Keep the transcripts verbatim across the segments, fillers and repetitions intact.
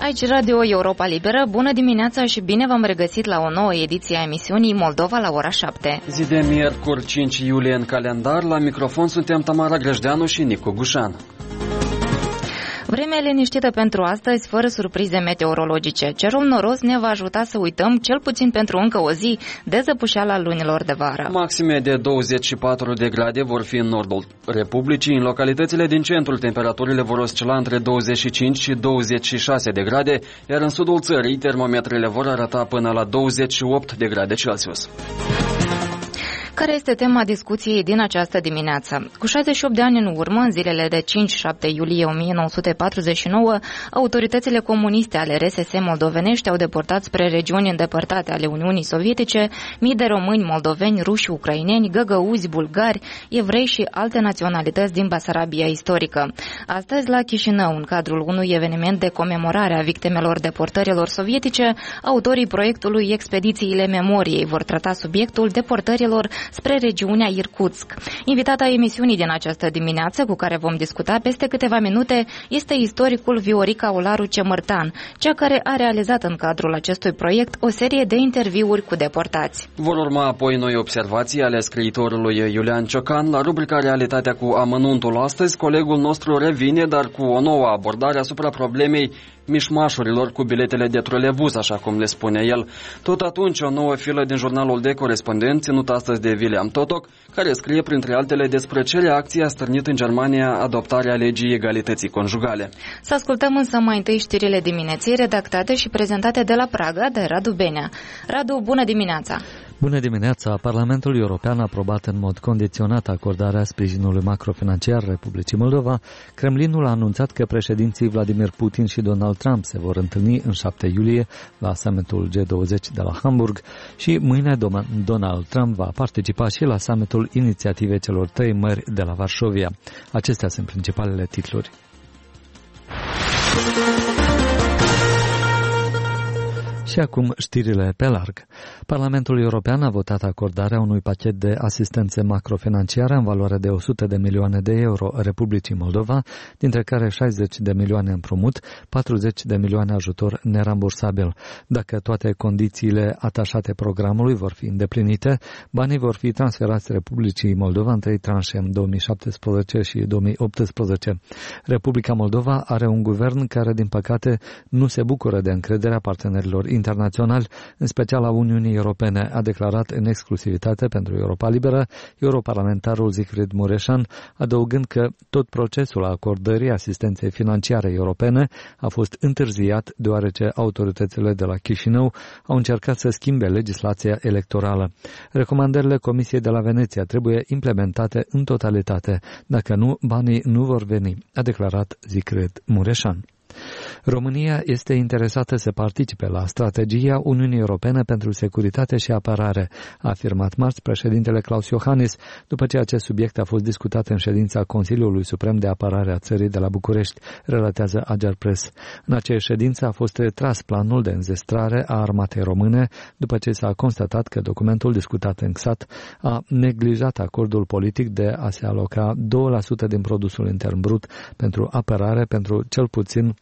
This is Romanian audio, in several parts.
Aici Radio Europa Liberă, bună dimineața și bine v-am regăsit la o nouă ediție a emisiunii Moldova la ora șapte. Zi de miercuri, cinci iulie în calendar, la microfon suntem Tamara Grăjdeanu și Nicu Gușan. Vremea liniștită pentru astăzi, fără surprize meteorologice. Cerul noros ne va ajuta să uităm, cel puțin pentru încă o zi, de zăpușeala lunilor de vară. Maxime de douăzeci și patru de grade vor fi în nordul Republicii. În localitățile din centrul, temperaturile vor oscila între douăzeci și cinci și douăzeci și șase de grade, iar în sudul țării, termometrele vor arăta până la douăzeci și opt de grade Celsius. Care este tema discuției din această dimineață? Cu șaizeci și opt de ani în urmă, în zilele de cinci șapte iulie o mie nouă sute patruzeci și nouă, autoritățile comuniste ale R S S moldovenești au deportat spre regiuni îndepărtate ale Uniunii Sovietice mii de români, moldoveni, ruși, ucraineni, găgăuzi, bulgari, evrei și alte naționalități din Basarabia istorică. Astăzi, la Chișinău, în cadrul unui eveniment de comemorare a victimelor deportărilor sovietice, autorii proiectului Expedițiile Memoriei vor trata subiectul deportărilor spre regiunea Irkutsk. Invitata emisiunii din această dimineață, cu care vom discuta peste câteva minute, este istoricul Viorica Olaru Cemărtan, cea care a realizat în cadrul acestui proiect o serie de interviuri cu deportați. Vor urma apoi noi observații ale scriitorului Iulian Ciocan. La rubrica Realitatea cu amănuntul astăzi, colegul nostru revine, dar cu o nouă abordare asupra problemei mișmașurilor cu biletele de trolebuz, așa cum le spune el. Tot atunci, o nouă filă din jurnalul de corespondenți, ținut astăzi de William Totoc, care scrie printre altele despre ce reacție a stârnit în Germania adoptarea legii egalității conjugale. Să ascultăm însă mai întâi știrile dimineții, redactate și prezentate de la Praga de Radu Benea. Radu, bună dimineața! Bună dimineața! Parlamentul European a aprobat în mod condiționat acordarea sprijinului macrofinanciar Republicii Moldova. Kremlinul a anunțat că președinții Vladimir Putin și Donald Trump se vor întâlni în șapte iulie la summitul G douăzeci de la Hamburg și mâine Donald Trump va participa și la summitul inițiativei celor trei mări de la Varșovia. Acestea sunt principalele titluri. Și acum știrile pe larg. Parlamentul European a votat acordarea unui pachet de asistențe macrofinanciare în valoare de o sută de milioane de euro Republicii Moldova, dintre care șaizeci de milioane împrumut, patruzeci de milioane ajutor nerambursabil. Dacă toate condițiile atașate programului vor fi îndeplinite, banii vor fi transferați Republicii Moldova în trei tranșe, în două mii șaptesprezece și două mii optsprezece. Republica Moldova are un guvern care, din păcate, nu se bucură de încrederea partenerilor internațional, în special a Uniunii Europene, a declarat în exclusivitate pentru Europa Liberă europarlamentarul Siegfried Mureșan, adăugând că tot procesul acordării asistenței financiare europene a fost întârziat deoarece autoritățile de la Chișinău au încercat să schimbe legislația electorală. Recomandările Comisiei de la Veneția trebuie implementate în totalitate, dacă nu, banii nu vor veni, a declarat Siegfried Mureșan. România este interesată să participe la strategia Uniunii Europene pentru securitate și apărare, a afirmat marți președintele Klaus Iohannis, după ce acest subiect a fost discutat în ședința Consiliului Suprem de Apărare a țării de la București, relatează Agerpres. În acea ședință a fost retras planul de înzestrare a armatei române, după ce s-a constatat că documentul discutat în X A T a neglijat acordul politic de a se aloca doi la sută din produsul intern brut pentru apărare pentru cel puțin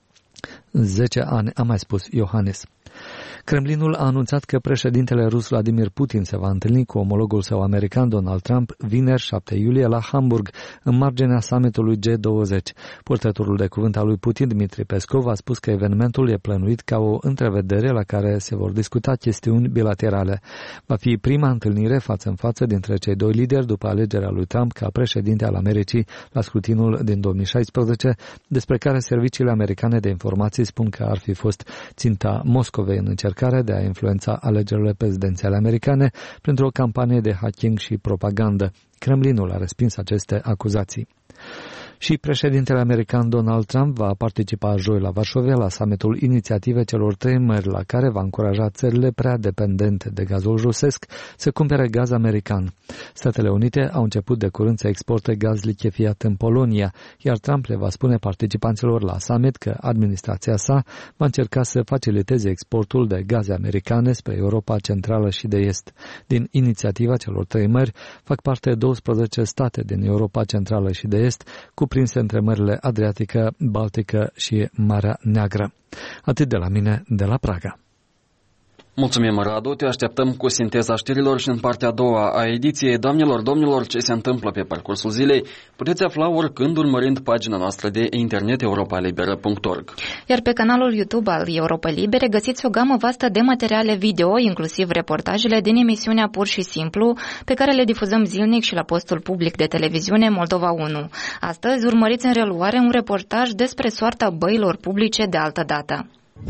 zece ani, a mai spus Iohannis. Kremlinul a anunțat că președintele rus Vladimir Putin se va întâlni cu omologul său american Donald Trump vineri șapte iulie la Hamburg, în marginea summitului G douăzeci. Purtătorul de cuvânt al lui Putin, Dmitri Peskov, a spus că evenimentul e plănuit ca o întrevedere la care se vor discuta chestiuni bilaterale. Va fi prima întâlnire față în față dintre cei doi lideri după alegerea lui Trump ca președinte al Americii la scrutinul din două mii șaisprezece, despre care serviciile americane de informații spun că ar fi fost ținta Moscovei în încercare de a influența alegerile prezidențiale americane printr-o campanie de hacking și propagandă. Kremlinul a respins aceste acuzații. Și președintele american Donald Trump va participa joi la Varșovia la summitul inițiativei celor trei mări, la care va încuraja țările prea dependente de gazul rusesc să cumpere gaz american. Statele Unite au început de curând să exporte gaz lichefiat în Polonia, iar Trump le va spune participanților la summit că administrația sa va încerca să faciliteze exportul de gaze americane spre Europa Centrală și de Est. Din inițiativa celor trei mări fac parte douăsprezece state din Europa Centrală și de Est, cu cuprinse între mările Adriatică, Baltică și Marea Neagră. Atât de la mine, de la Praga. Mulțumim, Radu, te așteptăm cu sinteza știrilor și în partea a doua a ediției. Doamnelor, domnilor, ce se întâmplă pe parcursul zilei puteți afla oricând urmărind pagina noastră de internet europa liberă punct org. Iar pe canalul YouTube al Europa Libere găsiți o gamă vastă de materiale video, inclusiv reportajele din emisiunea Pur și Simplu, pe care le difuzăm zilnic și la postul public de televiziune Moldova unu. Astăzi urmăriți în reluare un reportaj despre soarta băilor publice de altă dată.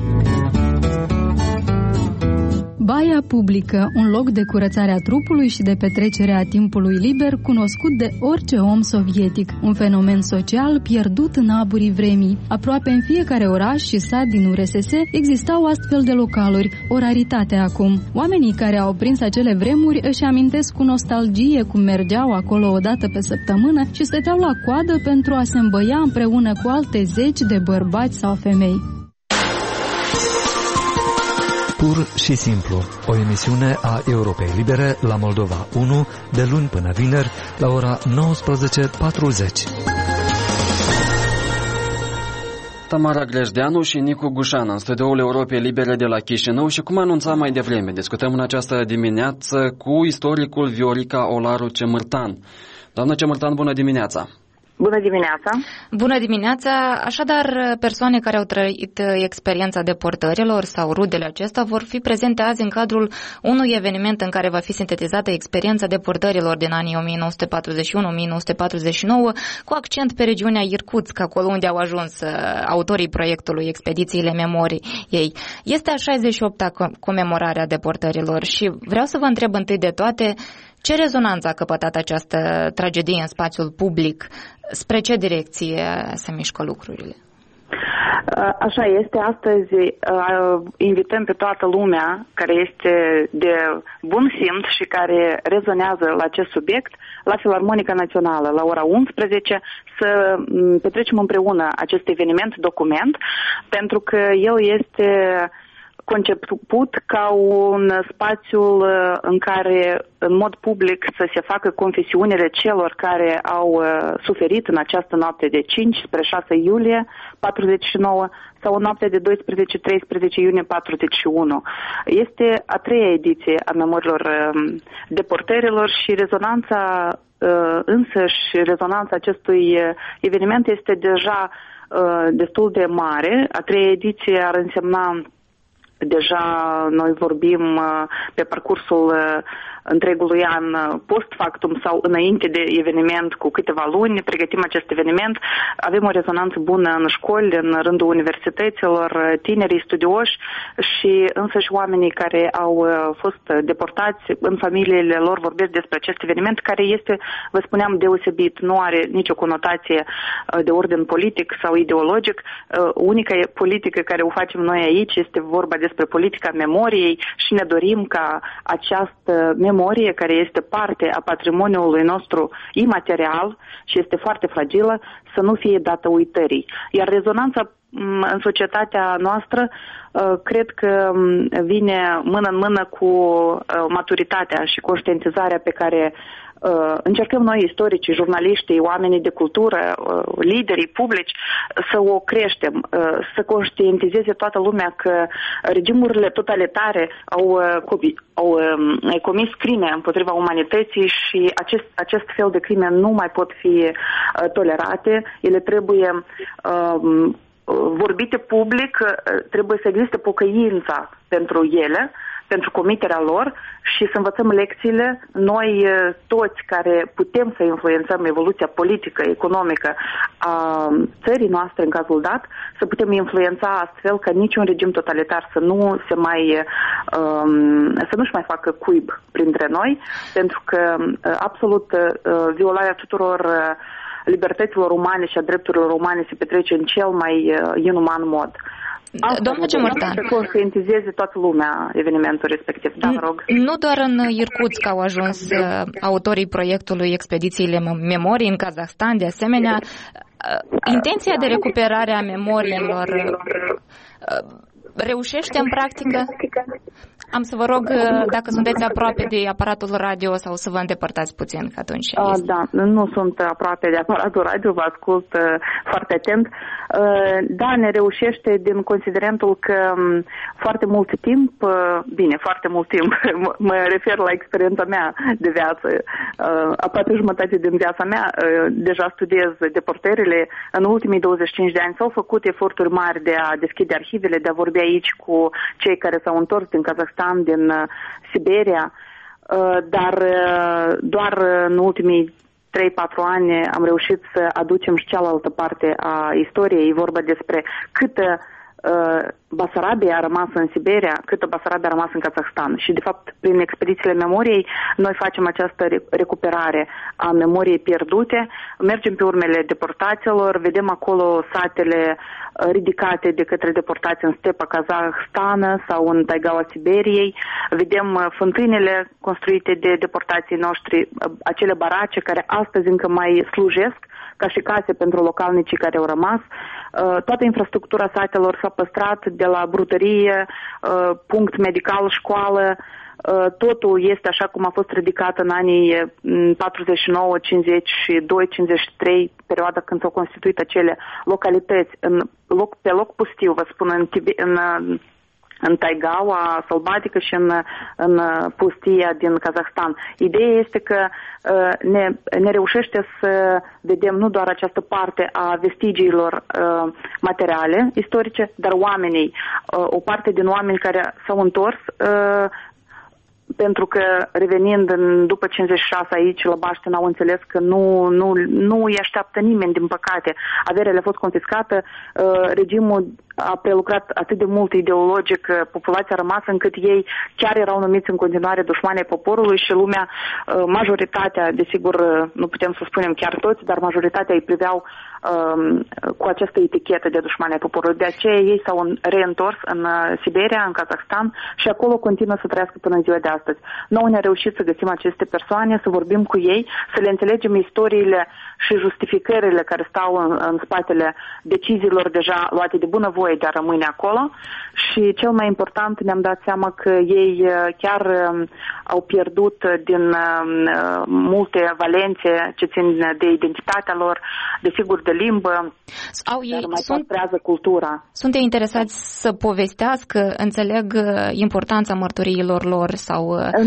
Baia publică, un loc de curățare a trupului și de petrecere a timpului liber, cunoscut de orice om sovietic, un fenomen social pierdut în aburii vremii. Aproape în fiecare oraș și sat din U R S S existau astfel de localuri, o raritate acum. Oamenii care au prins acele vremuri își amintesc cu nostalgie cum mergeau acolo o dată pe săptămână și stăteau la coadă pentru a se îmbăia împreună cu alte zeci de bărbați sau femei. Pur și simplu, o emisiune a Europei Libere la Moldova unu, de luni până vineri, la ora nouăsprezece patruzeci. Tamara Grejdeanu și Nicu Gușan în studioul Europei Libere de la Chișinău și, cum anunțam mai devreme, discutăm în această dimineață cu istoricul Viorica Olaru Cemârtan. Doamnă Cemârtan, bună dimineața! Bună dimineața! Bună dimineața! Așadar, persoane care au trăit experiența deportărilor sau rudele acestea vor fi prezente azi în cadrul unui eveniment în care va fi sintetizată experiența deportărilor din anii o mie nouă sute patruzeci și unu - o mie nouă sute patruzeci și nouă, cu accent pe regiunea Irkutsk, acolo unde au ajuns autorii proiectului Expedițiile Memoriei ei. Este a șaizeci și opta comemorare a deportărilor și vreau să vă întreb întâi de toate, ce rezonanță a căpătat această tragedie în spațiul public? Spre ce direcție se mișcă lucrurile? Așa este. Astăzi invităm pe toată lumea care este de bun simț și care rezonează la acest subiect la Filarmonica Națională, la ora unsprezece, să petrecem împreună acest eveniment document, pentru că el este conceput ca un spațiu în care, în mod public, să se facă confesiunile celor care au suferit în această noapte de cinci spre șase iulie patruzeci și nouă sau în noaptea de doisprezece treisprezece iunie patruzeci și unu. Este a treia ediție a memoriilor deportărilor și rezonanța, însăși rezonanța acestui eveniment este deja destul de mare. A treia ediție ar însemna deja noi vorbim pe parcursul întregului an post factum sau înainte de eveniment cu câteva luni, pregătim acest eveniment, avem o rezonanță bună în școli, în rândul universităților, tinerii studioși și însăși oamenii care au fost deportați în familiile lor vorbesc despre acest eveniment, care este, vă spuneam, deosebit, nu are nicio conotație de ordin politic sau ideologic. Unica politică care o facem noi aici este vorba despre politica memoriei și ne dorim ca această memorie, care este parte a patrimoniului nostru imaterial și este foarte fragilă, să nu fie dată uitării. Iar rezonanța în societatea noastră cred că vine mână în mână cu maturitatea și conștientizarea pe care încercăm noi, istoricii, jurnaliștii, oamenii de cultură, liderii publici, să o creștem, să conștientizeze toată lumea că regimurile totalitare au, au comis crime împotriva umanității și acest, acest fel de crime nu mai pot fi tolerate. Ele trebuie vorbite public, trebuie să existe pocăința pentru ele, pentru comiterea lor și să învățăm lecțiile, noi toți care putem să influențăm evoluția politică, economică a țării noastre în cazul dat, să putem influența astfel ca niciun regim totalitar să nu se mai să nu-și mai facă cuib printre noi, pentru că absolut violarea tuturor libertăților umane și a drepturilor umane se petrece în cel mai inuman mod. Doamna Cemârtan, să conștientizeze toată lumea evenimentul respectiv. Da, mă rog. Nu doar în Irkutsk au ajuns autorii proiectului Expedițiile Memoriei, în Kazahstan, de asemenea. Intenția de recuperare a memoriilor reușește în practică? Am să vă rog, dacă sunteți aproape de aparatul radio sau să vă îndepărtați puțin, că atunci... Uh, da, nu sunt aproape de aparatul radio, vă ascult uh, foarte atent. Uh, da, ne reușește din considerentul că um, foarte mult timp, uh, bine, foarte mult timp, mă refer la experiența mea de viață, uh, aproape jumătate din viața mea, uh, deja studiez deportările. În ultimii douăzeci și cinci de ani s-au făcut eforturi mari de a deschide arhivele, de a vorbi aici cu cei care s-au întors din Kazahstan, din uh, Siberia, uh, dar uh, doar în ultimii trei patru ani am reușit să aducem și cealaltă parte a istoriei. E vorba despre câtă uh, Basarabia a rămas în Siberia, câtă Basarabia a rămas în Kazahstan. Și, de fapt, prin expedițiile memoriei, noi facem această recuperare a memoriei pierdute, mergem pe urmele deportaților, vedem acolo satele ridicate de către deportați în stepa Kazahstană sau în taigaua Siberiei, vedem fântânile construite de deportații noștri, acele barace care astăzi încă mai slujesc ca și case pentru localnicii care au rămas. Toată infrastructura satelor s-a păstrat, de la brutărie, punct medical, școală, totul este așa cum a fost ridicat în anii patruzeci și nouă, cincizeci și doi, cincizeci și trei, perioada când s-au constituit acele localități, în loc, pe loc pustiu, vă spun, în, în, în taigaua sălbatică și în, în pustia din Kazahstan. Ideea este că ne, ne reușește să vedem nu doar această parte a vestigiilor materiale istorice, dar oamenii, o parte din oameni care s-au întors, pentru că revenind în, după cincizeci și șase aici la Baștin au înțeles că nu, nu, nu îi așteaptă nimeni, din păcate. Averea a fost confiscată, uh, regimul a prelucrat atât de mult ideologic populația rămasă încât ei chiar erau numiți în continuare dușmanii poporului și lumea, uh, majoritatea, desigur, nu putem să spunem chiar toți, dar majoritatea îi priveau uh, cu această etichetă de dușmanii poporului. De aceea ei s-au reîntors în Siberia, în Kazahstan și acolo continuă să trăiască până în ziua de astăzi. Noi ne-a reușit să găsim aceste persoane, să vorbim cu ei, să le înțelegem istoriile și justificările care stau în, în spatele deciziilor deja luate de bunăvoie de a rămâne acolo și cel mai important ne-am dat seama că ei chiar um, au pierdut din um, multe valențe ce țin de identitatea lor, desigur de limbă, au ei, dar mai sunt, păstrează cultura. Sunt ei interesați să povestească, înțeleg importanța mărturiilor lor? Sau...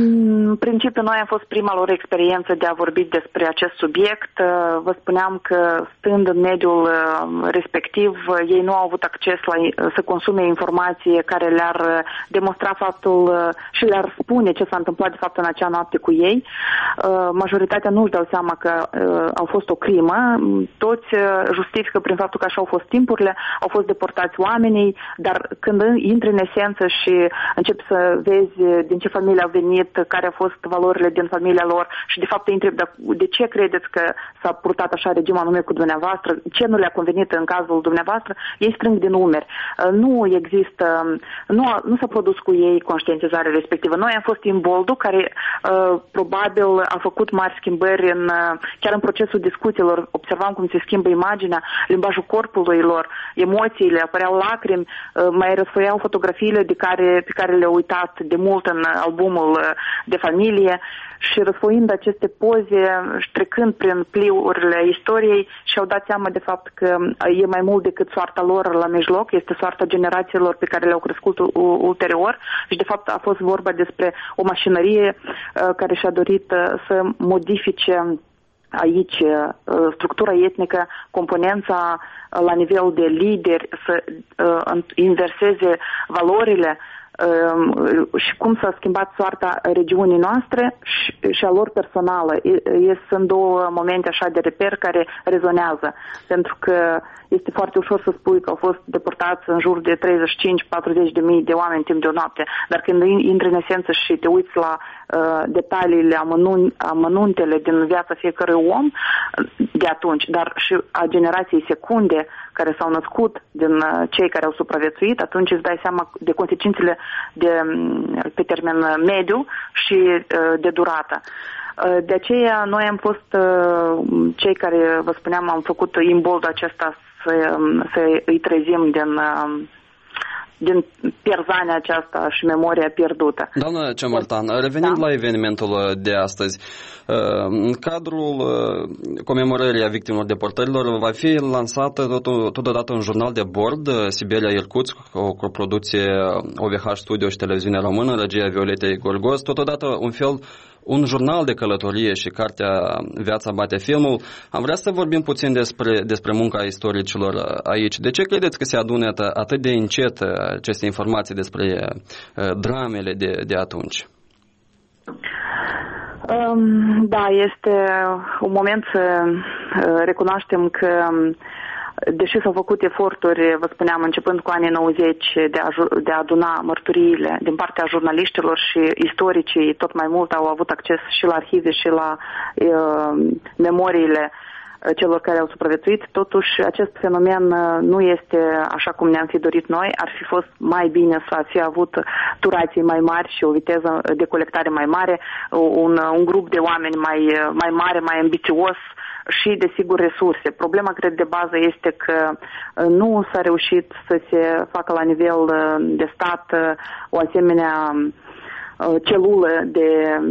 În principiu, noi am fost prima lor experiență de a vorbi despre acest subiect. Vă spuneam că, stând în mediul respectiv, ei nu au avut acces la să consume informații care le-ar demonstra faptul și le-ar spune ce s-a întâmplat de fapt în acea noapte cu ei. Majoritatea nu își dau seama că au fost o crimă. Toți justifică prin faptul că așa au fost timpurile, au fost deportați oamenii, dar când intri în esență și începi să vezi din ce familie au venit, care au fost valorile din familia lor și de fapt îi întreb de, de ce credeți că s-a purtat așa regim anume cu dumneavoastră, ce nu le-a convenit în cazul dumneavoastră, ei strâng din umeri. Nu există, nu, a, nu s-a produs cu ei conștientizare respectivă. Noi am fost imboldul care uh, probabil a făcut mari schimbări în, chiar în procesul discuțiilor. Observam cum se schimbă imaginea, limbajul corpului lor, emoțiile, apăreau lacrimi, uh, mai răsfoiau fotografiile de care, pe care le-au uitat de mult în albumul de familie și răsfoind aceste poze și trecând prin pliurile istoriei și-au dat seama de fapt că e mai mult decât soarta lor la mijloc, este soarta generațiilor pe care le-au crescut ulterior și de fapt a fost vorba despre o mașinărie care și-a dorit să modifice aici structura etnică, componența la nivel de lideri, să inverseze valorile și cum s-a schimbat soarta regiunii noastre și, și a lor personală. E, sunt două momente așa de reper care rezonează, pentru că este foarte ușor să spui că au fost deportați în jur de treizeci și cinci patruzeci de mii de oameni timp de o noapte, dar când intri în esență și te uiți la uh, detaliile, amănun, amănuntele din viața fiecărui om de atunci, dar și a generației secunde care s-au născut din uh, cei care au supraviețuit, atunci îți dai seama de consecințele de, pe termen mediu și uh, de durată. De aceea noi am fost cei care, vă spuneam, am făcut imboldul acesta să, să îi trezim din, din pierzania aceasta și memoria pierdută. Doamna Ceamărtan, revenind da. la evenimentul de astăzi, în cadrul comemorării a victimelor deportărilor va fi lansată totodată un jurnal de bord, Siberia Irkutsk, o coproducție O V H Studio și Televiziunea Română, regia Violetei Gorgos, totodată un fel un jurnal de călătorie și cartea Viața bate filmul. Am vrea să vorbim puțin despre, despre munca istoricilor aici. De ce credeți că se adună atât de încet aceste informații despre uh, dramele de, de atunci? Um, da, este un moment să uh, recunoaștem că deși s-au făcut eforturi, vă spuneam, începând cu anii nouăzeci, de a, de a aduna mărturiile din partea jurnaliștilor și istoricii, tot mai mult au avut acces și la arhive și la uh, memoriile celor care au supraviețuit, totuși acest fenomen nu este așa cum ne-am fi dorit noi. Ar fi fost mai bine să fi avut turații mai mari și o viteză de colectare mai mare, un, un grup de oameni mai, mai mare, mai ambițios și, desigur, resurse. Problema, cred, de bază este că nu s-a reușit să se facă la nivel de stat o asemenea celulă de,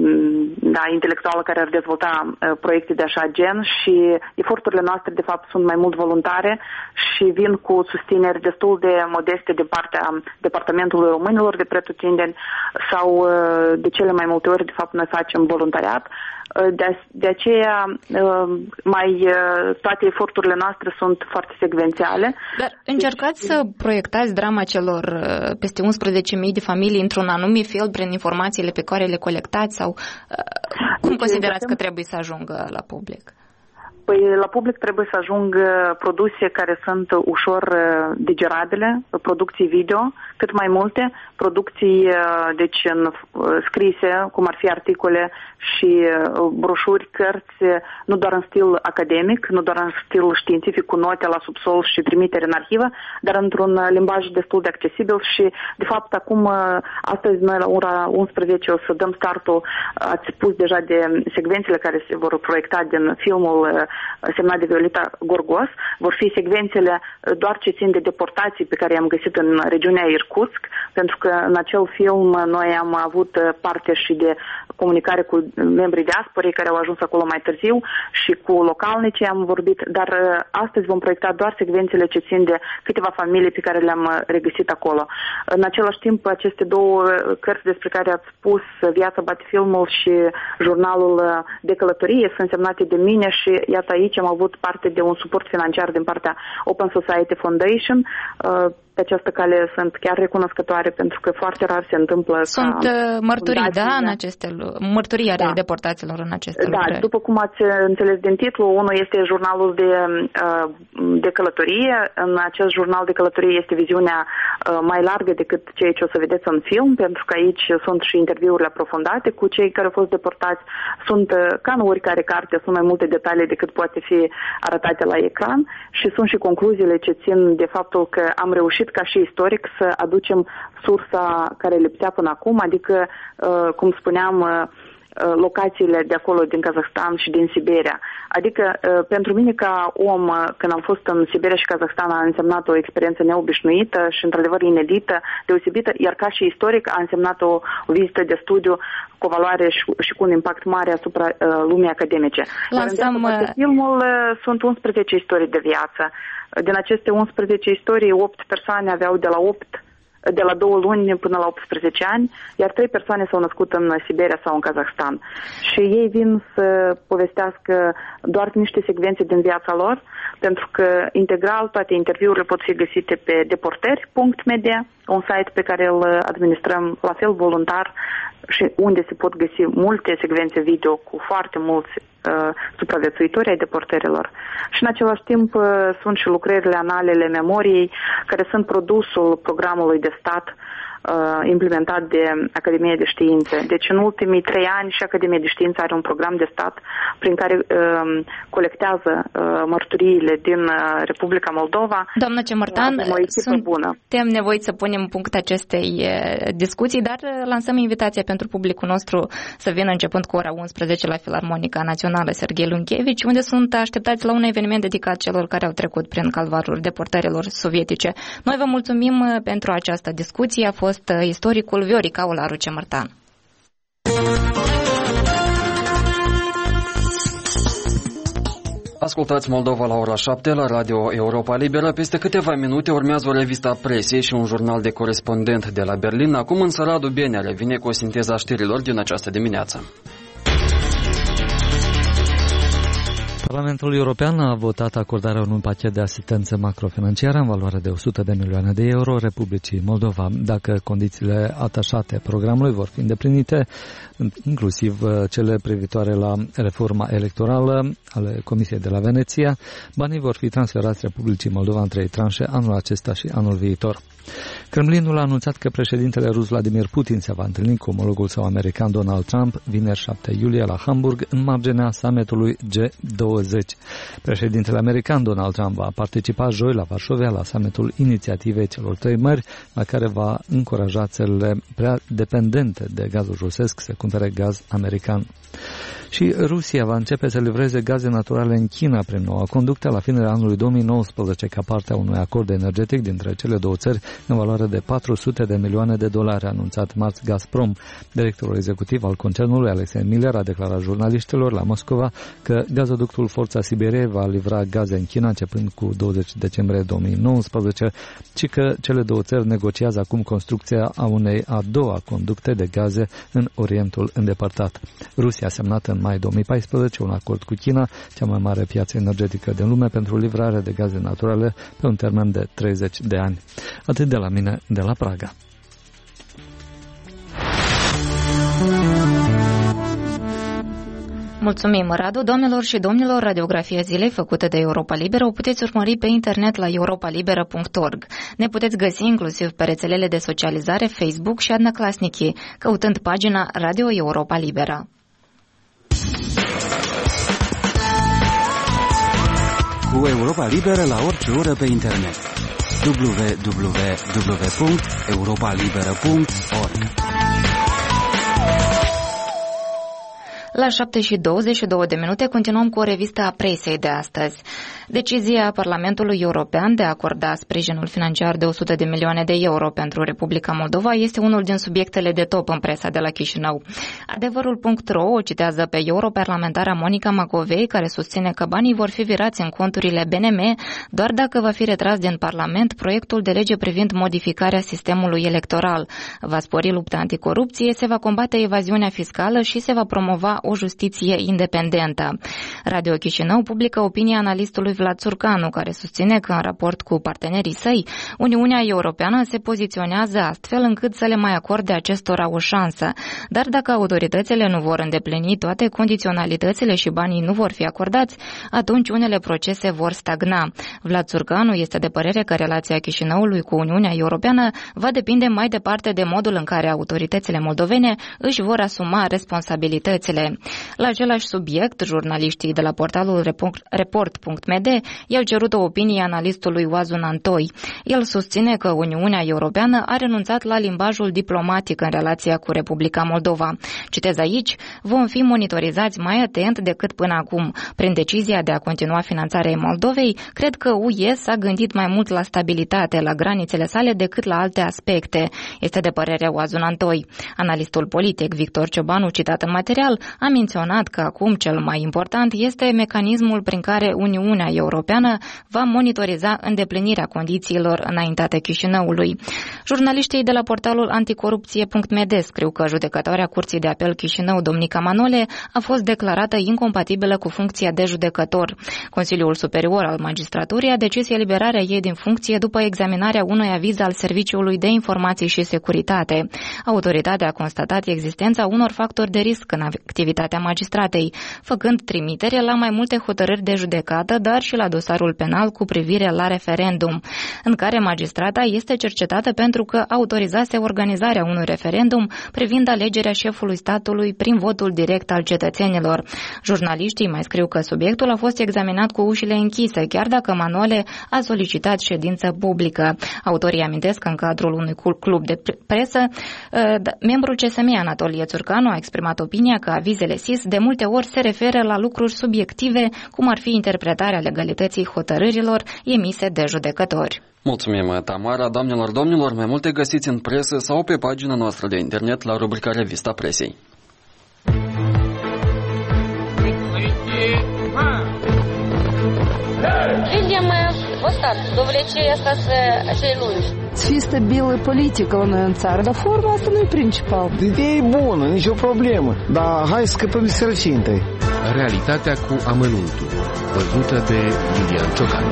da, intelectuală care ar dezvolta uh, proiecte de așa gen și eforturile noastre de fapt sunt mai mult voluntare și vin cu susțineri destul de modeste din partea Departamentului Românilor de Pretutindeni sau uh, de cele mai multe ori de fapt noi facem voluntariat. De, de aceea, mai toate eforturile noastre sunt foarte secvențiale. Dar încercați să proiectați drama celor peste unsprezece mii de familii într-un anume fel prin informațiile pe care le colectați sau cum considerați că trebuie să ajungă la public? Păi la public trebuie să ajungă produse care sunt ușor digerabile, producții video, cât mai multe, producții deci în, scrise, cum ar fi articole și broșuri, cărți, nu doar în stil academic, nu doar în stil științific cu note la subsol și trimitere în arhivă, dar într-un limbaj destul de accesibil și, de fapt, acum, astăzi, noi la ora unsprezece o să dăm startul, ați spus deja de secvențele care se vor proiecta din filmul semnat de Violeta Gorgos, vor fi secvențele doar ce țin de deportații pe care i-am găsit în regiunea Irkutsk, pentru că în acel film noi am avut parte și de comunicare cu membrii diasporei care au ajuns acolo mai târziu și cu localnicii am vorbit, dar astăzi vom proiecta doar secvențele ce țin de câteva familii pe care le-am regăsit acolo. În același timp, aceste două cărți despre care ați spus, Viața bate filmul și jurnalul de călătorie, sunt semnate de mine și iată aici am avut parte de un suport financiar din partea Open Society Foundation. Pe această cale sunt chiar recunoscătoare pentru că foarte rar se întâmplă. Sunt mărturii, da, în aceste mărturii ale da. deportaților în aceste Da, lucrări. După cum ați înțeles din titlu, unul este jurnalul de, de călătorie. În acest jurnal de călătorie este viziunea mai largă decât ceea ce o să vedeți în film, pentru că aici sunt și interviurile aprofundate cu cei care au fost deportați. Sunt, ca în oricare carte, sunt mai multe detalii decât poate fi arătate la ecran și sunt și concluziile ce țin de faptul că am reușit ca și istoric să aducem sursa care lipsea până acum, adică, cum spuneam, locațiile de acolo din Kazahstan și din Siberia. Adică, pentru mine ca om, când am fost în Siberia și Kazahstan, a însemnat o experiență neobișnuită și, într-adevăr, inedită, deosebită, iar ca și istoric a însemnat o vizită de studiu cu o valoare și, și cu un impact mare asupra uh, lumii academice. Lansăm... În filmul uh, sunt unsprezece istorii de viață. Din aceste unsprezece istorii, opt persoane aveau de la opt de la două luni până la optsprezece ani, iar trei persoane s-au născut în Siberia sau în Kazahstan. Și ei vin să povestească doar niște secvențe din viața lor, pentru că integral toate interviurile pot fi găsite pe deporteri punct media, un site pe care îl administrăm la fel voluntar și unde se pot găsi multe secvențe video cu foarte mulți uh, supraviețuitori ai deportărilor. Și în același timp uh, sunt și lucrările, analele memoriei, care sunt produsul programului de stat implementat de Academia de Științe. Deci în ultimii trei ani și Academia de Științe are un program de stat prin care uh, colectează uh, mărturiile din uh, Republica Moldova. Doamnă Cemertan, suntem nevoiți să punem punct acestei discuții, dar lansăm invitația pentru publicul nostru să vină începând cu ora unsprezece la Filarmonica Națională Serghei Lunchevici, unde sunt așteptați la un eveniment dedicat celor care au trecut prin calvarul deportărilor sovietice. Noi vă mulțumim pentru această discuție. A fost istoricul Viorica Ularu Cemertan. Ascultați Moldova la ora șapte la Radio Europa Liberă. Peste câteva minute urmează o revistă a presei și un jurnal de corespondent de la Berlin. Acum însă Radu Benea revine cu o sinteză a știrilor din această dimineață. Parlamentul European a votat acordarea unui pachet de asistență macrofinanciară în valoare de o sută de milioane de euro Republicii Moldova, dacă condițiile atașate programului vor fi îndeplinite, inclusiv cele privitoare la reforma electorală ale Comisiei de la Veneția. Banii vor fi transferați Republicii Moldova în trei tranșe anul acesta și anul viitor. Kremlinul a anunțat că președintele rus Vladimir Putin se va întâlni cu omologul său american Donald Trump vineri șapte iulie la Hamburg în marginea summitului G douăzeci. Președintele american Donald Trump va participa joi la Varșovia la summitul inițiativei celor trei mări, la care va încuraja țările prea dependente de gazul rusesc să cumpere gaz american. Și Rusia va începe să livreze gaze naturale în China prin noua conductă la finele anului două mii nouăsprezece ca parte a unui acord energetic dintre cele două țări în valoare de patru sute de milioane de dolari, a anunțat marți Gazprom. Directorul executiv al concernului, Alexei Miller, a declarat jurnaliștilor la Moscova că gazoductul Forța Siberiei va livra gaze în China începând cu douăzeci decembrie două mii nouăsprezece și că cele două țări negociază acum construcția a unei a doua conducte de gaze în Orientul îndepărtat. Rusia a semnat în mai două mii paisprezece un acord cu China, cea mai mare piață energetică din lume, pentru livrarea de gaze naturale pe un termen de treizeci de ani. Atât de la mine, de la Praga. Mulțumim, Radu. Doamnelor și domnilor, radiografia zilei făcută de Europa Liberă o puteți urmări pe internet la europa liberă punct org. Ne puteți găsi inclusiv pe rețelele de socializare Facebook și Adnăclasnici, căutând pagina Radio Europa Liberă. Cu Europa Liberă la orice oră pe internet. w w w punct europa liberă punct org. La șapte și douăzeci și două de minute continuăm cu o revistă a presei de astăzi. Decizia Parlamentului European de a acorda sprijinul financiar de o sută de milioane de euro pentru Republica Moldova este unul din subiectele de top în presa de la Chișinău. Adevărul punct ro o citează pe europarlamentara Monica Macovei, care susține că banii vor fi virați în conturile B N M doar dacă va fi retras din Parlament proiectul de lege privind modificarea sistemului electoral. Va spori lupta anticorupție, se va combate evaziunea fiscală și se va promova o justiție independentă. Radio Chișinău publică opinia analistului Vlad Țurcanu, care susține că în raport cu partenerii săi, Uniunea Europeană se poziționează astfel încât să le mai acorde acestora o șansă. Dar dacă autoritățile nu vor îndeplini toate condiționalitățile și banii nu vor fi acordați, atunci unele procese vor stagna. Vlad Țurcanu este de părere că relația Chișinăului cu Uniunea Europeană va depinde mai departe de modul în care autoritățile moldovene își vor asuma responsabilitățile. La același subiect, jurnaliștii de la portalul report punct m d i-au cerut o opinie analistului Oazun Antoi. El susține că Uniunea Europeană a renunțat la limbajul diplomatic în relația cu Republica Moldova. Citez aici: vom fi monitorizați mai atent decât până acum. Prin decizia de a continua finanțarea Moldovei, cred că U E s-a gândit mai mult la stabilitate, la granițele sale, decât la alte aspecte. Este de părere Oazun Antoi. Analistul politic Victor Ciobanu, citat în material, a menționat că acum cel mai important este mecanismul prin care Uniunea Europeană va monitoriza îndeplinirea condițiilor înaintate Chișinăului. Jurnaliștii de la portalul anticorupție punct m d scriu că judecătoarea Curții de Apel Chișinău, Domnica Manole, a fost declarată incompatibilă cu funcția de judecător. Consiliul Superior al Magistraturii a decis eliberarea ei din funcție după examinarea unui aviz al Serviciului de Informații și Securitate. Autoritatea a constatat existența unor factori de risc în activitatea activitatea magistratei, făcând trimitere la mai multe hotărâri de judecată, dar și la dosarul penal cu privire la referendum, în care magistrata este cercetată pentru că autorizase organizarea unui referendum privind alegerea șefului statului prin votul direct al cetățenilor. Jurnaliștii mai scriu că subiectul a fost examinat cu ușile închise, chiar dacă Manole a solicitat ședință publică. Autorii amintesc că în cadrul unui club de presă, membrul C S M Anatolie Țurcanu a exprimat opinia că avizele S I S de multe ori se referă la lucruri subiective, cum ar fi interpretarea legalității hotărârilor emise de judecători. Mulțumim, Tamara. Doamnelor, domnilor, mai multe găsiți în presă sau pe pagina noastră de internet la rubrica Revista Presei. Видимо, вот так, до влечения остаться acei lungi. Чисто белая политика у нас în țară, dar forma asta nu e principal. Ideea e bună, nicio problemă, dar hai să scăpăm de sărăcie întâi. Realitatea cu amănuntul, văzută de Iulian Ciocan.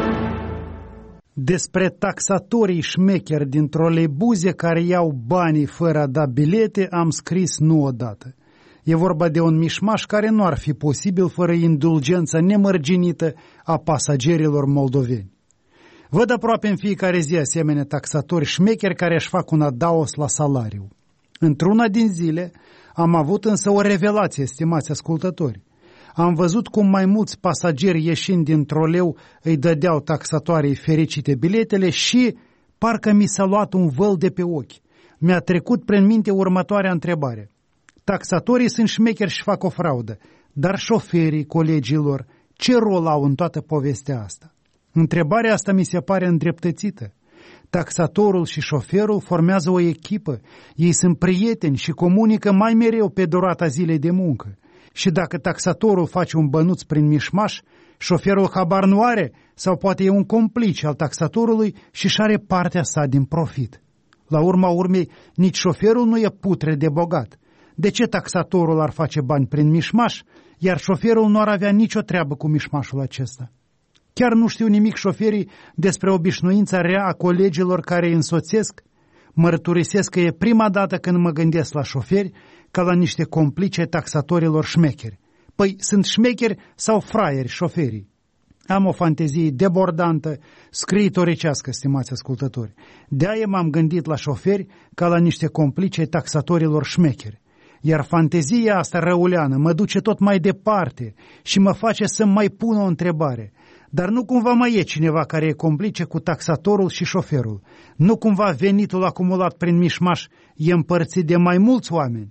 Despre taxatorii șmecheri din troleibuze care iau banii fără a da bilete am scris nu odată. E vorba de un mișmaș care nu ar fi posibil fără indulgența nemărginită a pasagerilor moldoveni. Văd aproape în fiecare zi asemenea taxatori șmecheri care își fac un adaos la salariu. Într-una din zile am avut însă o revelație, stimați ascultători. Am văzut cum mai mulți pasageri ieșind din troleu îi dădeau taxatoarei fericite biletele și parcă mi s-a luat un văl de pe ochi. Mi-a trecut prin minte următoarea întrebare. Taxatorii sunt șmecheri și fac o fraudă, dar șoferii, colegilor, ce rol au în toată povestea asta? Întrebarea asta mi se pare îndreptățită. Taxatorul și șoferul formează o echipă, ei sunt prieteni și comunică mai mereu pe durata zilei de muncă. Și dacă taxatorul face un bănuț prin mișmaș, șoferul habar nu are sau poate e un complice al taxatorului și își are partea sa din profit. La urma urmei, nici șoferul nu e putre de bogat. De ce taxatorul ar face bani prin mișmaș, iar șoferul nu ar avea nicio treabă cu mișmașul acesta? Chiar nu știu nimic șoferii despre obișnuința rea a colegilor care îi însoțesc. Mărturisesc că e prima dată când mă gândesc la șoferi ca la niște complice taxatorilor șmecheri. Păi sunt șmecheri sau fraieri șoferii? Am o fantezie debordantă, scriitoricească, stimați ascultători. De-aia m-am gândit la șoferi ca la niște complice taxatorilor șmecheri. Iar fantezia asta răuleană mă duce tot mai departe și mă face să-mi mai pun o întrebare. Dar nu cumva mai e cineva care e complice cu taxatorul și șoferul? Nu cumva venitul acumulat prin mișmaș e împărțit de mai mulți oameni?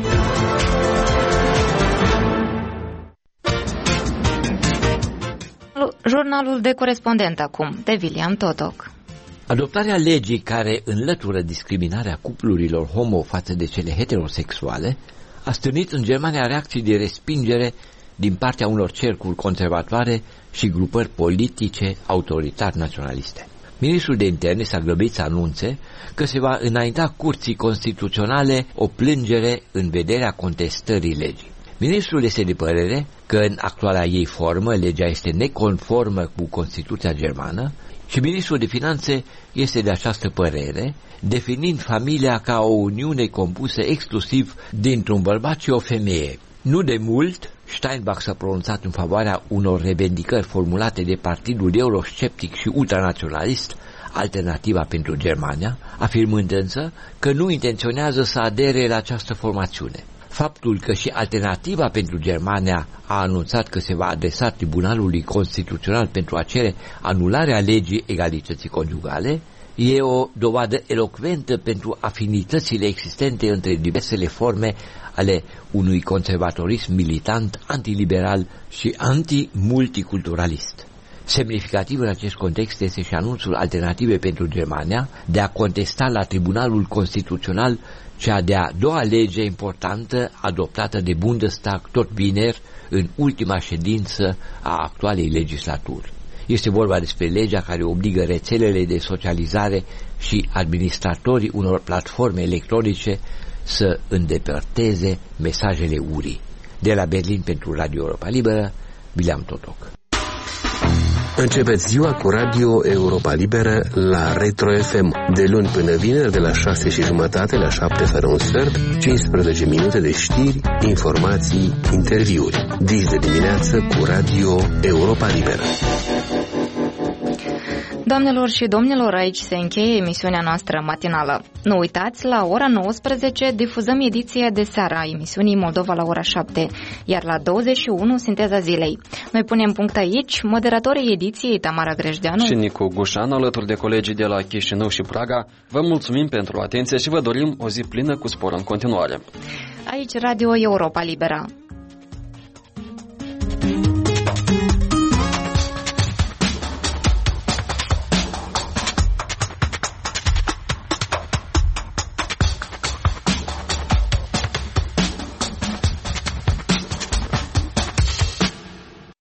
Jurnalul de corespondent acum, de William Totoc. Adoptarea legii care înlătură discriminarea cuplurilor homo față de cele heterosexuale a stârnit în Germania reacții de respingere din partea unor cercuri conservatoare și grupări politice autoritar-naționaliste. Ministrul de Interne s-a grăbit să anunțe că se va înainta Curții Constituționale o plângere în vederea contestării legii. Ministrul este de părere că în actuala ei formă legea este neconformă cu Constituția germană și ministrul de Finanțe este de această părere, definind familia ca o uniune compusă exclusiv dintr-un bărbat și o femeie. Nu de mult, Steinbach s-a pronunțat în favoarea unor revendicări formulate de partidul eurosceptic și ultranaționalist Alternativa pentru Germania, afirmând însă că nu intenționează să adere la această formațiune. Faptul că și Alternativa pentru Germania a anunțat că se va adresa Tribunalului Constituțional pentru a cere anularea legii egalității conjugale e o dovadă elocventă pentru afinitățile existente între diversele forme ale unui conservatorism militant, antiliberal și antimulticulturalist. Semnificativ în acest context este și anunțul Alternative pentru Germania de a contesta la Tribunalul Constituțional cea de-a doua lege importantă adoptată de Bundestag tot vineri în ultima ședință a actualei legislaturi. Este vorba despre legea care obligă rețelele de socializare și administratorii unor platforme electronice să îndepărteze mesajele urii. De la Berlin pentru Radio Europa Liberă, William Totoc. Începeți ziua cu Radio Europa Liberă la Retro F M. De luni până vineri, de la șase și jumătate la șapte fără un sfert, cincisprezece minute de știri, informații, interviuri. Dis de dimineață cu Radio Europa Liberă. Doamnelor și domnilor, aici se încheie emisiunea noastră matinală. Nu uitați, la ora nouăsprezece difuzăm ediția de seară a emisiunii Moldova la ora șapte, iar la douăzeci și unu Sinteza zilei. Noi punem punct aici, moderatorii ediției Tamara Grejdeanu și Nicu Gușan, alături de colegii de la Chișinău și Praga. Vă mulțumim pentru atenție și vă dorim o zi plină cu spor în continuare. Aici Radio Europa Liberă.